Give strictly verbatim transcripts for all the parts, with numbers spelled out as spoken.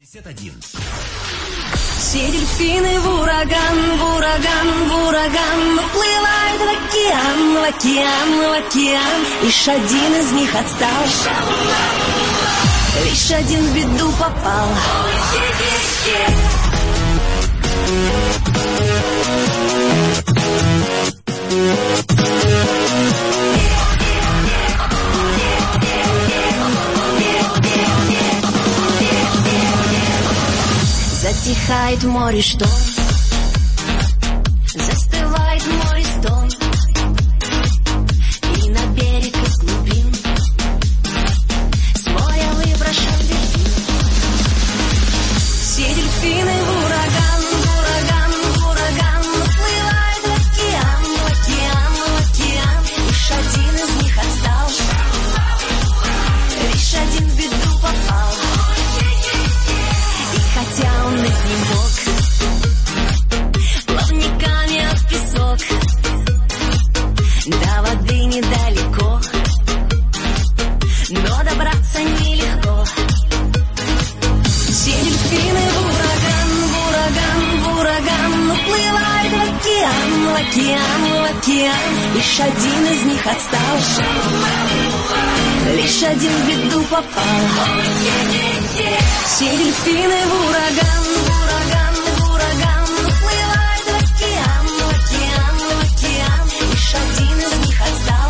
пятьдесят один. Все дельфины в ураган, в ураган, в ураган уплывают в океан, в океан, в океан. Лишь один из них отстал, лишь один в беду попал. Затихает в море шторм, застывает в море стон, и на берег из глубин с моря выброшен дельфин. Все дельфины в ураган, в ураган, в ураган уплывают в океан, в океан, в океан. Лишь один из них отстал, лишь один в беду попал. Хотя он из не мог плавниками от песок, до воды недалеко, но добраться нелегко. Все дельфины в ураган, в ураган, в ураган уплывают в океан, в океан, в океан. Лишь один из них отстал, лишь один в беду попал. Все дельфины в ураган, в ураган, в ураган уплывают в океан, в океан, в океан. Лишь один из них отстал,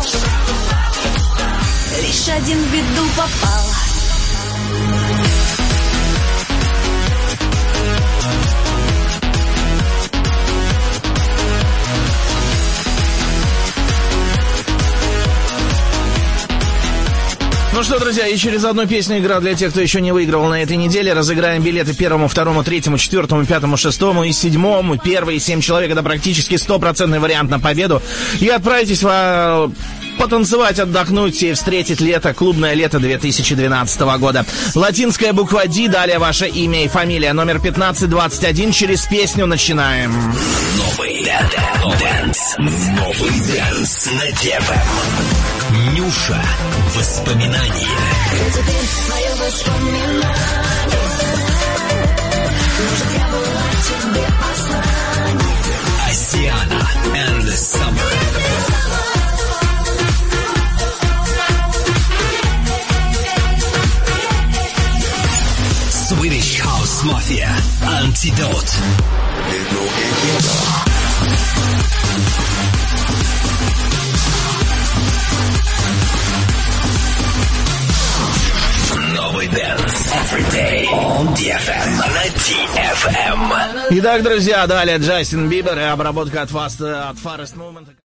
лишь один в беду попал. Ну что, друзья, и через одну песню игра для тех, кто еще не выигрывал на этой неделе. Разыграем билеты первому, второму, третьему, четвертому, пятому, шестому и седьмому. Первые семь человек — это практически стопроцентный вариант на победу. И отправитесь в... потанцевать, отдохнуть и встретить лето, клубное лето две тысячи двенадцатого года. Латинская буква Ди, далее ваше имя и фамилия. Номер пятнадцать двадцать один. Через песню начинаем. Новый дэнс. Новый дэнс на ТФМ. Нюша. Воспоминания. Теперь мое воспоминание. Может, я была тебе послание. Асиана and the Summer. Swedish House Mafia, Antidote. Новый дэнс. Every day on ти эф эм. На ти эф эм. Итак, друзья, далее Джастин Бибер и обработка от, Fast, от Forest Movement.